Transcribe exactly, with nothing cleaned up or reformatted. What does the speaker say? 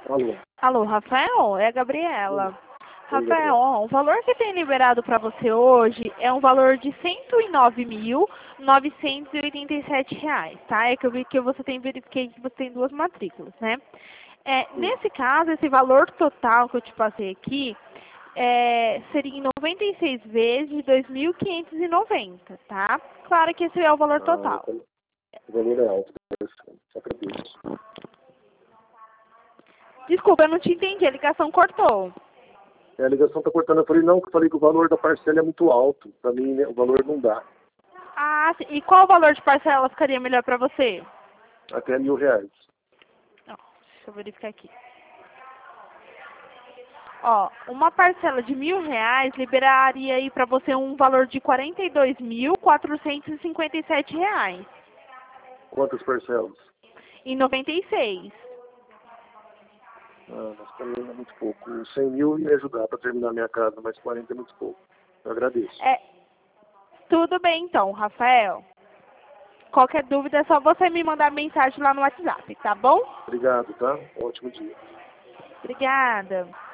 Alô. Alô, Rafael? É a Gabriela. Oi. Oi, Rafael, Gabriel. ó, o valor que tem liberado para você hoje é um valor de cento e nove mil, novecentos e oitenta e sete reais, tá? É que eu vi que você tem, verifiquei que você tem duas matrículas, né? É, Sim. nesse caso, esse valor total que eu te passei aqui é, seria em noventa e seis vezes de dois mil quinhentos e noventa, tá? Claro que esse é o valor Ah, o total. val- o valor é alto. Só agradeço. Desculpa, eu não te entendi, a ligação cortou. É, a ligação tá cortando. Eu falei, não, que eu falei que o valor da parcela é muito alto. Pra mim, né, o valor não dá. Ah, sim. E qual o valor de parcela ficaria melhor para você? Até mil reais. Ó, deixa eu verificar aqui. Ó, uma parcela de mil reais liberaria aí para você um valor de quarenta e dois mil, quatrocentos e cinquenta e sete reais Quantas parcelas? e noventa e seis. Ah, mas pra mim é muito pouco. cem mil ia ajudar pra terminar minha casa, mas quarenta é muito pouco. Eu agradeço. É, tudo bem então, Rafael. Qualquer dúvida é só você me mandar mensagem lá no WhatsApp, tá bom? Obrigado, tá? Ótimo dia. Obrigada.